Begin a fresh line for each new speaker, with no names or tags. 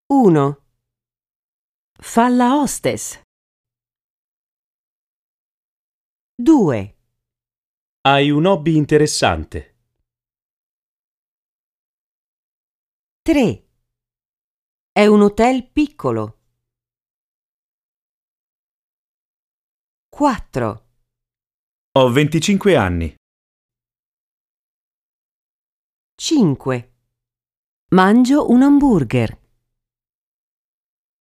1. Fa la hostess. 2.
Hai un hobby interessante.
3. È un hotel piccolo. 4.
Ho 25 anni.
5. Mangio un hamburger.